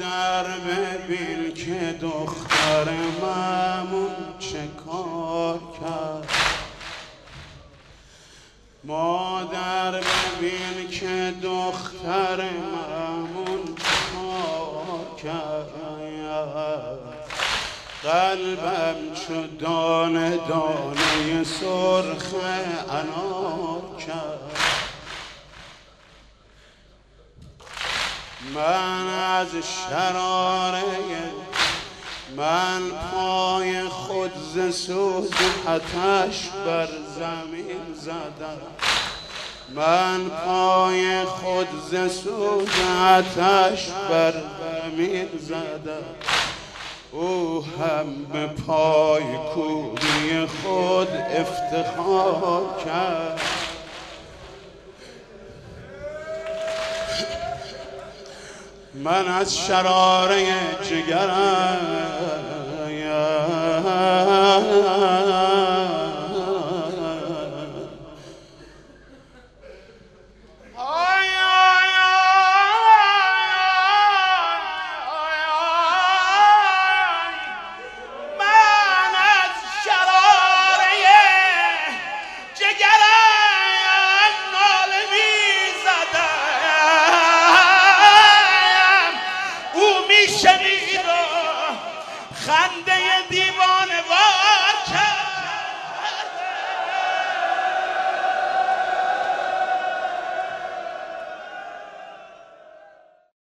مادر ببین که دختر مامون چه کار کرد. مادر ببین که دختر مامون چه کار کرد. قلبم چو دانه دانه سرخ انار کرد. من از شراره من پای خود ز سوز آتش بر زمین زدم. من پای خود ز سوز آتش بر زمین زدم. او هم به پای کوبی خود افتخار کرد. من از شراره جگرم خنده دیوانه وار کرد.